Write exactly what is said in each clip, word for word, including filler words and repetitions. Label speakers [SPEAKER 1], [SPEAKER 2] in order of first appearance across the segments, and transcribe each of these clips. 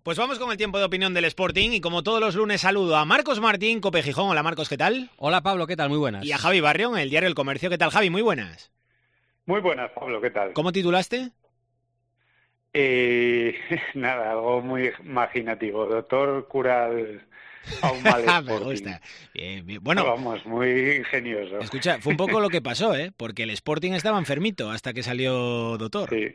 [SPEAKER 1] Pues vamos con el tiempo de opinión del Sporting y como todos los lunes saludo a Marcos Martín, Cope Gijón. Hola Marcos, ¿qué tal?
[SPEAKER 2] Hola Pablo, ¿qué tal? Muy buenas.
[SPEAKER 1] Y a Javi Barrión, el diario El Comercio. ¿Qué tal, Javi? Muy buenas.
[SPEAKER 3] Muy buenas, Pablo, ¿qué tal?
[SPEAKER 1] ¿Cómo titulaste?
[SPEAKER 3] Eh, nada, algo muy imaginativo. Doctor cura a un mal Sporting.
[SPEAKER 1] Me gusta. Bien, bien. Bueno,
[SPEAKER 3] no, vamos, muy ingenioso.
[SPEAKER 1] Escucha, fue un poco lo que pasó, ¿eh? Porque el Sporting estaba enfermito hasta que salió Doctor.
[SPEAKER 3] Sí.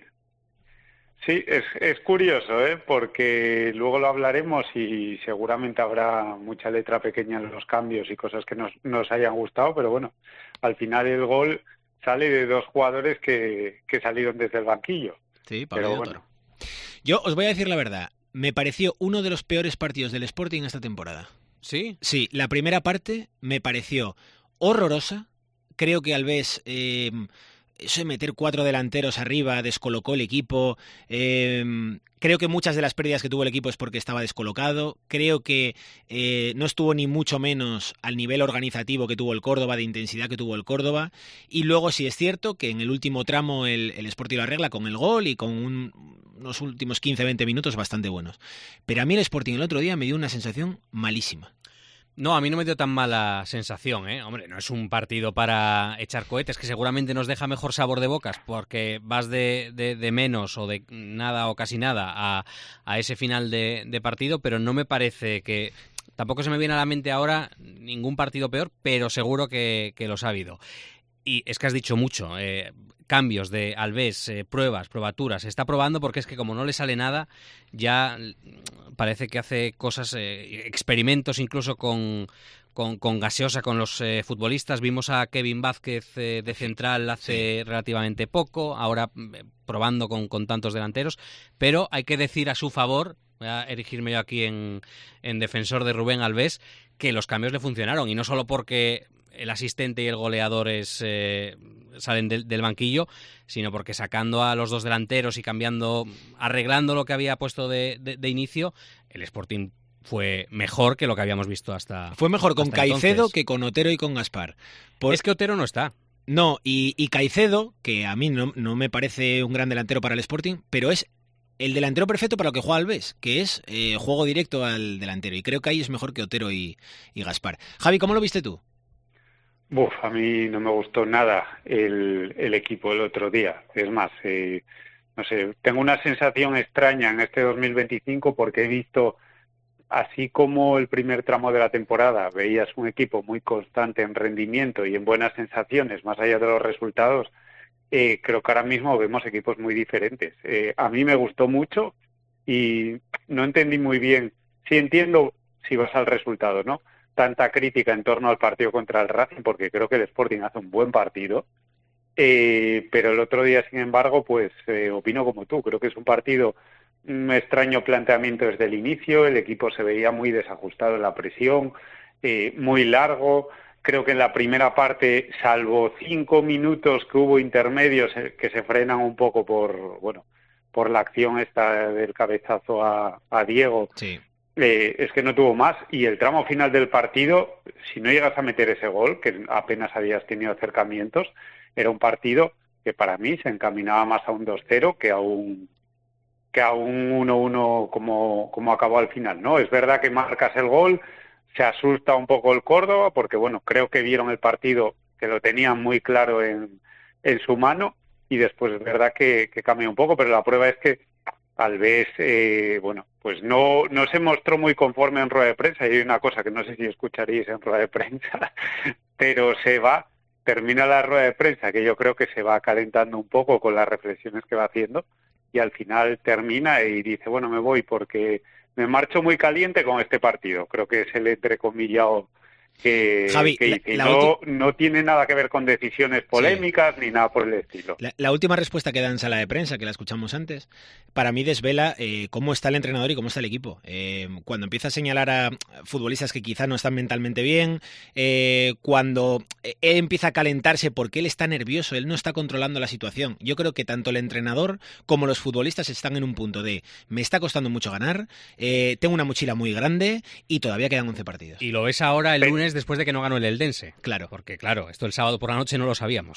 [SPEAKER 3] Sí, es, es curioso, ¿eh? Porque luego lo hablaremos y seguramente habrá mucha letra pequeña en los cambios y cosas que nos, nos hayan gustado, pero bueno, al final el gol sale de dos jugadores que, que salieron desde el banquillo.
[SPEAKER 1] Sí, Pablo pero bueno. Yo os voy a decir la verdad, me pareció uno de los peores partidos del Sporting esta temporada.
[SPEAKER 2] ¿Sí?
[SPEAKER 1] Sí, la primera parte me pareció horrorosa, creo que Alves... Eh, Eso de meter cuatro delanteros arriba descolocó el equipo. Eh, creo que muchas de las pérdidas que tuvo el equipo es porque estaba descolocado. Creo que eh, no estuvo ni mucho menos al nivel organizativo que tuvo el Córdoba, de intensidad que tuvo el Córdoba. Y luego sí es cierto que en el último tramo el, el Sporting lo arregla con el gol y con un, unos últimos quince a veinte minutos bastante buenos. Pero a mí el Sporting el otro día me dio una sensación malísima.
[SPEAKER 2] No, a mí no me dio tan mala sensación, ¿eh? Hombre, no es un partido para echar cohetes, que seguramente nos deja mejor sabor de bocas, porque vas de, de, de menos o de nada o casi nada a, a ese final de, de partido, pero no me parece que... Tampoco se me viene a la mente ahora ningún partido peor, pero seguro que, que los ha habido. Y es que has dicho mucho, eh, cambios de Alves, eh, pruebas, probaturas, se está probando porque es que como no le sale nada, ya parece que hace cosas, eh, experimentos incluso con, con, con gaseosa con los eh, futbolistas. Vimos a Kevin Vázquez eh, de central hace sí. relativamente poco, ahora eh, probando con, con tantos delanteros, pero hay que decir a su favor, voy a erigirme yo aquí en, en defensor de Rubén Alves, que los cambios le funcionaron, y no solo porque el asistente y el goleador es, eh, salen del, del banquillo, sino porque sacando a los dos delanteros y cambiando, arreglando lo que había puesto de, de, de inicio, el Sporting fue mejor que lo que habíamos visto hasta
[SPEAKER 1] Fue mejor con Caicedo
[SPEAKER 2] entonces.
[SPEAKER 1] que con Otero y con Gaspar. Por...
[SPEAKER 2] Es que Otero no está.
[SPEAKER 1] No, y, y Caicedo, que a mí no, no me parece un gran delantero para el Sporting, pero es el delantero perfecto para lo que juega Alves, que es eh, juego directo al delantero. Y creo que ahí es mejor que Otero y, y Gaspar. Javi, ¿cómo lo viste tú?
[SPEAKER 3] Uf, a mí no me gustó nada el, el equipo el otro día. Es más, eh, no sé, tengo una sensación extraña en este dos mil veinticinco porque he visto, así como el primer tramo de la temporada, veías un equipo muy constante en rendimiento y en buenas sensaciones, más allá de los resultados, eh, creo que ahora mismo vemos equipos muy diferentes. Eh, a mí me gustó mucho y no entendí muy bien, sí entiendo si vas al resultado, ¿no? Tanta crítica en torno al partido contra el Racing, porque creo que el Sporting hace un buen partido, eh, pero el otro día, sin embargo, pues eh, opino como tú, creo que es un partido, un extraño planteamiento desde el inicio, el equipo se veía muy desajustado en la presión, eh, muy largo, creo que en la primera parte, salvo cinco minutos que hubo intermedios eh, que se frenan un poco por, bueno, por la acción esta del cabezazo a, a Diego,
[SPEAKER 1] sí.
[SPEAKER 3] Eh, es que no tuvo más, y el tramo final del partido, si no llegas a meter ese gol, que apenas habías tenido acercamientos, era un partido que para mí se encaminaba más a un dos cero que a un que a un uno uno como, como acabó al final, ¿no? Es verdad que marcas el gol, se asusta un poco el Córdoba, porque bueno, creo que vieron el partido, que lo tenían muy claro en, en su mano, y después es verdad que, que cambia un poco, pero la prueba es que Alves, eh, bueno, pues no, no se mostró muy conforme en rueda de prensa, y hay una cosa que no sé si escucharéis en rueda de prensa, pero se va, termina la rueda de prensa, que yo creo que se va calentando un poco con las reflexiones que va haciendo, y al final termina y dice, bueno, me voy porque me marcho muy caliente con este partido. Creo que es el entrecomillado que,
[SPEAKER 1] Javi,
[SPEAKER 3] que
[SPEAKER 1] la,
[SPEAKER 3] dice.
[SPEAKER 1] la
[SPEAKER 3] no, no tiene nada que ver con decisiones polémicas, sí, ni nada por el estilo.
[SPEAKER 1] La, la última respuesta que da en sala de prensa, que la escuchamos antes, para mí desvela eh, cómo está el entrenador y cómo está el equipo. Eh, cuando empieza a señalar a futbolistas que quizá no están mentalmente bien, eh, cuando él empieza a calentarse porque él está nervioso, él no está controlando la situación. Yo creo que tanto el entrenador como los futbolistas están en un punto de me está costando mucho ganar, eh, tengo una mochila muy grande y todavía quedan once partidos.
[SPEAKER 2] Y lo ves ahora el lunes después de que no ganó el Eldense.
[SPEAKER 1] Claro.
[SPEAKER 2] Porque claro, esto el sábado por la noche no lo sabíamos.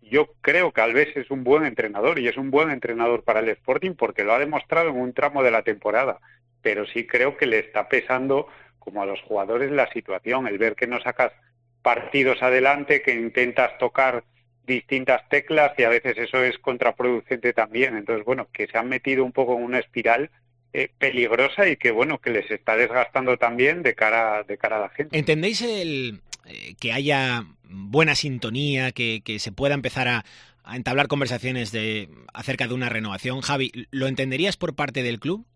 [SPEAKER 3] yo creo que Alves es un buen entrenador y es un buen entrenador para el Sporting porque lo ha demostrado en un tramo de la temporada, pero sí creo que le está pesando como a los jugadores la situación, el ver que no sacas partidos adelante, que intentas tocar distintas teclas y a veces eso es contraproducente también. Entonces, bueno, que se han metido un poco en una espiral eh, peligrosa y que, bueno, que les está desgastando también de cara, de cara a la gente.
[SPEAKER 1] ¿Entendéis el eh, que haya buena sintonía, que, que se pueda empezar a, a entablar conversaciones de acerca de una renovación? Javi, ¿lo entenderías por parte del club?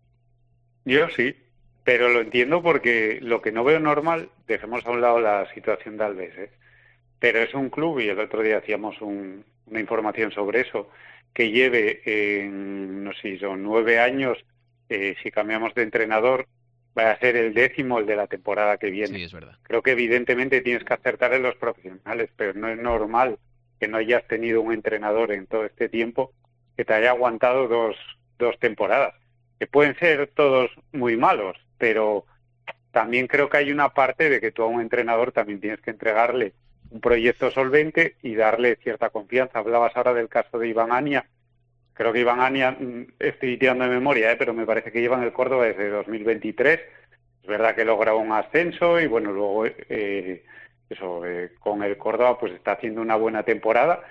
[SPEAKER 3] Yo sí, pero lo entiendo porque lo que no veo normal, dejemos a un lado la situación de Alves, ¿eh? Pero es un club, y el otro día hacíamos un, una información sobre eso, que lleve, eh, no sé si son nueve años, eh, si cambiamos de entrenador, va a ser el décimo el de la temporada que viene.
[SPEAKER 1] Sí, es verdad.
[SPEAKER 3] Creo que evidentemente tienes que acertar en los profesionales, pero no es normal que no hayas tenido un entrenador en todo este tiempo que te haya aguantado dos, dos temporadas, que pueden ser todos muy malos, pero también creo que hay una parte de que tú a un entrenador también tienes que entregarle un proyecto solvente y darle cierta confianza. Hablabas ahora del caso de Iván Ania. Creo que Iván Ania, estoy tirando de memoria, ¿eh? pero me parece que lleva en el Córdoba desde dos mil veintitrés. Es verdad que logra un ascenso y bueno, luego eh, eso eh, con el Córdoba pues está haciendo una buena temporada.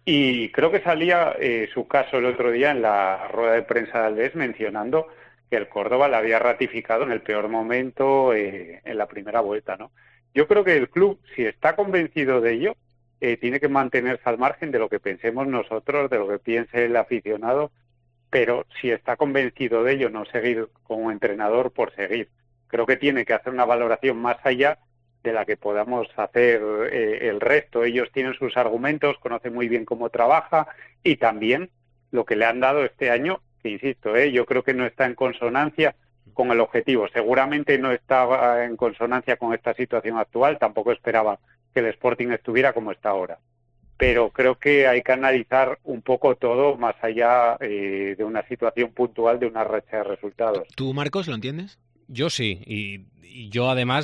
[SPEAKER 3] Y creo que salía eh, su caso el otro día en la rueda de prensa de Alves mencionando que el Córdoba la había ratificado en el peor momento eh, en la primera vuelta, ¿no? Yo creo que el club, si está convencido de ello, eh, tiene que mantenerse al margen de lo que pensemos nosotros, de lo que piense el aficionado, pero si está convencido de ello, no seguir con un entrenador por seguir. Creo que tiene que hacer una valoración más allá de la que podamos hacer eh, el resto. Ellos tienen sus argumentos, conocen muy bien cómo trabaja y también lo que le han dado este año, que insisto, eh, yo creo que no está en consonancia con el objetivo. Seguramente no estaba en consonancia con esta situación actual, tampoco esperaba que el Sporting estuviera como está ahora. Pero creo que hay que analizar un poco todo más allá eh, de una situación puntual, de una racha de resultados.
[SPEAKER 1] ¿Tú, Marcos, lo entiendes?
[SPEAKER 2] Yo sí, y, y yo además,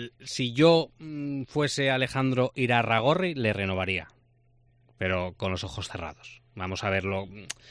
[SPEAKER 2] si yo mm, fuese Alejandro Irarragorri, le renovaría, pero con los ojos cerrados. Vamos a verlo.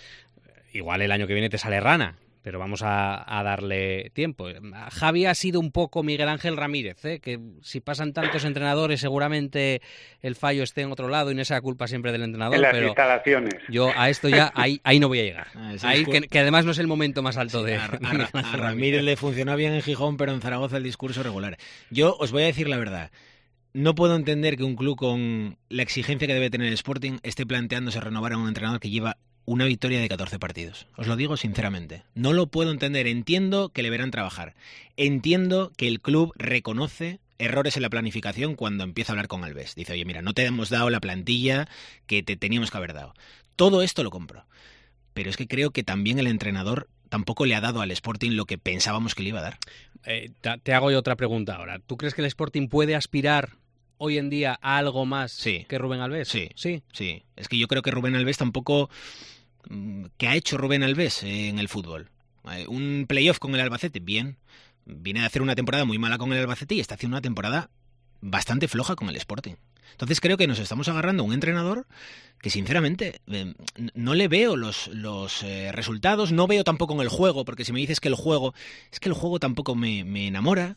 [SPEAKER 2] Igual el año que viene te sale rana, pero vamos a, a darle tiempo. Javi ha sido un poco Miguel Ángel Ramírez, ¿eh? Que si pasan tantos entrenadores seguramente el fallo esté en otro lado y no sea culpa siempre del entrenador.
[SPEAKER 3] En las
[SPEAKER 2] pero
[SPEAKER 3] instalaciones.
[SPEAKER 2] Yo a esto ya, ahí, ahí no voy a llegar.
[SPEAKER 1] Ah,
[SPEAKER 2] ahí que, que además no es el momento más alto
[SPEAKER 1] sí,
[SPEAKER 2] de...
[SPEAKER 1] A, a, a Ramírez le funcionó bien en Gijón, pero en Zaragoza el discurso regular. Yo os voy a decir la verdad. No puedo entender que un club con la exigencia que debe tener el Sporting esté planteándose renovar a un entrenador que lleva una victoria de catorce partidos. Os lo digo sinceramente. No lo puedo entender. Entiendo que le verán trabajar. Entiendo que el club reconoce errores en la planificación cuando empieza a hablar con Alves. Dice, oye, mira, no te hemos dado la plantilla que te teníamos que haber dado. Todo esto lo compro. Pero es que creo que también el entrenador tampoco le ha dado al Sporting lo que pensábamos que le iba a dar.
[SPEAKER 2] Eh, te hago yo otra pregunta ahora. ¿Tú crees que el Sporting puede aspirar hoy en día a algo más
[SPEAKER 1] sí.
[SPEAKER 2] que Rubén Alves?
[SPEAKER 1] Sí,
[SPEAKER 2] sí,
[SPEAKER 1] sí. Es que yo creo que Rubén Alves tampoco... ¿Qué ha hecho Rubén Alves en el fútbol? Un playoff con el Albacete, bien. Viene a hacer una temporada muy mala con el Albacete y está haciendo una temporada bastante floja con el Sporting. Entonces creo que nos estamos agarrando a un entrenador que sinceramente eh, no le veo los, los eh, resultados, no veo tampoco en el juego, porque si me dices que el juego, es que el juego tampoco me, me enamora.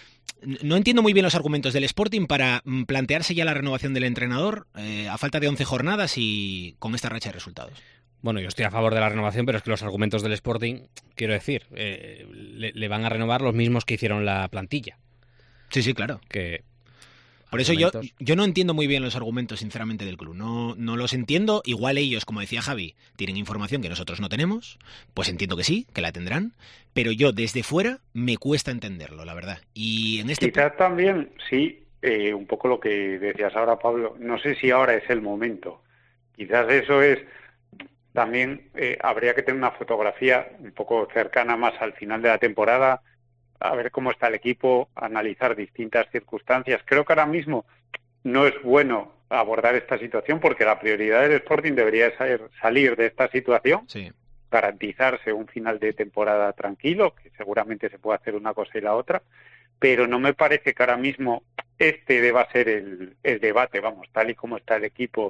[SPEAKER 1] No entiendo muy bien los argumentos del Sporting para plantearse ya la renovación del entrenador eh, a falta de once jornadas y con esta racha de resultados.
[SPEAKER 2] Bueno, yo estoy a favor de la renovación, pero es que los argumentos del Sporting, quiero decir, eh, le, le van a renovar los mismos que hicieron la plantilla.
[SPEAKER 1] Sí, sí, claro.
[SPEAKER 2] Que
[SPEAKER 1] Por eso yo, yo no entiendo muy bien los argumentos, sinceramente, del club. No, no los entiendo. Igual ellos, como decía Javi, tienen información que nosotros no tenemos. Pues entiendo que sí, que la tendrán. Pero yo, desde fuera, me cuesta entenderlo, la verdad. Y en este
[SPEAKER 3] Quizás también, sí, eh, un poco lo que decías ahora, Pablo. No sé si ahora es el momento. Quizás eso es... También eh, habría que tener una fotografía un poco cercana más al final de la temporada, a ver cómo está el equipo, analizar distintas circunstancias. Creo que ahora mismo no es bueno abordar esta situación porque la prioridad del Sporting debería ser salir de esta situación,
[SPEAKER 1] sí.
[SPEAKER 3] garantizarse un final de temporada tranquilo, que seguramente se puede hacer una cosa y la otra, pero no me parece que ahora mismo este deba ser el, el debate, vamos, tal y como está el equipo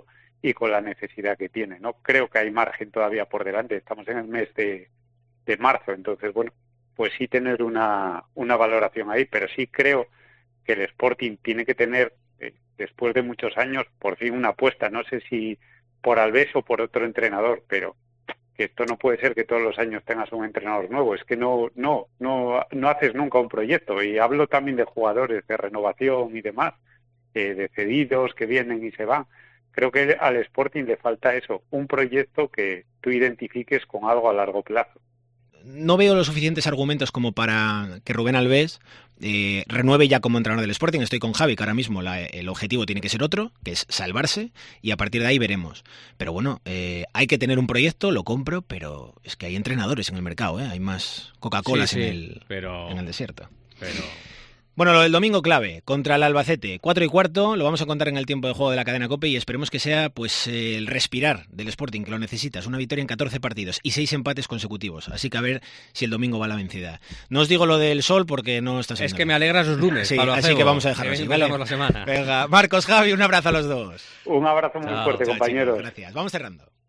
[SPEAKER 3] y con la necesidad que tiene. No creo que hay margen todavía por delante, estamos en el mes de, de marzo, entonces, bueno, pues sí tener una, una valoración ahí, pero sí creo que el Sporting tiene que tener, eh, después de muchos años, por fin una apuesta, no sé si por Alves o por otro entrenador, pero que esto no puede ser que todos los años tengas un entrenador nuevo, es que no, no, no, no haces nunca un proyecto, y hablo también de jugadores de renovación y demás, eh, de cedidos que vienen y se van. Creo que al Sporting le falta eso, un proyecto que tú identifiques con algo a largo plazo.
[SPEAKER 1] No veo los suficientes argumentos como para que Rubén Alves eh, renueve ya como entrenador del Sporting. Estoy con Javi, que ahora mismo la, el objetivo tiene que ser otro, que es salvarse, y a partir de ahí veremos. Pero bueno, eh, hay que tener un proyecto, lo compro, pero es que hay entrenadores en el mercado, ¿eh? Hay más Coca-Colas sí, sí, en, el, pero... en el desierto.
[SPEAKER 2] Pero...
[SPEAKER 1] Bueno, lo del domingo clave, contra el Albacete, cuatro y cuarto, lo vamos a contar en el tiempo de juego de la cadena COPE y esperemos que sea pues eh, el respirar del Sporting, que lo necesitas, una victoria en catorce partidos y seis empates consecutivos, así que a ver si el domingo va a la vencida. No os digo lo del sol porque no está siendo.
[SPEAKER 2] Es que me alegra sus lunes,
[SPEAKER 1] sí, así que vamos a dejarlo así, ¿vale?
[SPEAKER 2] La semana.
[SPEAKER 1] Venga, Marcos, Javi, un abrazo a los dos.
[SPEAKER 3] Un abrazo muy Chao, fuerte,
[SPEAKER 1] chao,
[SPEAKER 3] compañeros.
[SPEAKER 1] Chicos, gracias, vamos cerrando.